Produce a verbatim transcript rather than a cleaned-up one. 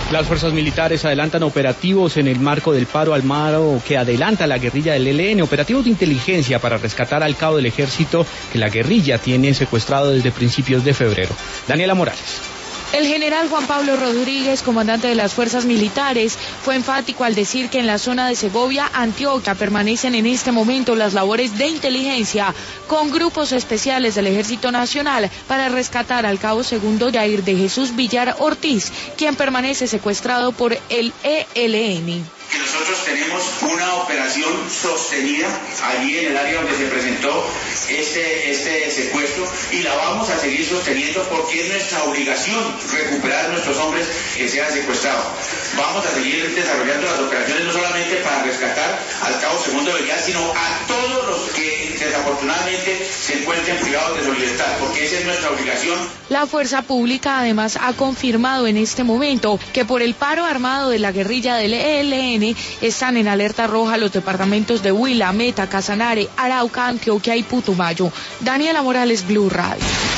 Las fuerzas militares adelantan operativos en el marco del paro armado que adelanta la guerrilla del E L N, operativos de inteligencia para rescatar al cabo del ejército que la guerrilla tiene secuestrado desde principios de febrero. Daniela Morales. El general Juan Pablo Rodríguez, comandante de las fuerzas militares, fue enfático al decir que en la zona de Segovia, Antioquia, permanecen en este momento las labores de inteligencia con grupos especiales del Ejército Nacional para rescatar al cabo segundo Jair de Jesús Villar Ortiz, quien permanece secuestrado por el E L N. Que nosotros tenemos una operación sostenida allí en el área donde se presentó este, este secuestro y la vamos a seguir sosteniendo porque es nuestra obligación recuperar a nuestros hombres que se han secuestrado. Vamos a seguir desarrollando las operaciones no solamente para rescatar al cabo segundo Villar, sino a todos los que desafortunadamente se encuentren privados de su libertad, porque esa es nuestra obligación. La fuerza pública además ha confirmado en este momento que por el paro armado de la guerrilla del E L N están en alerta roja los departamentos de Huila, Meta, Casanare, Arauca, Antioquia y Putumayo. Daniela Morales, Blue Radio.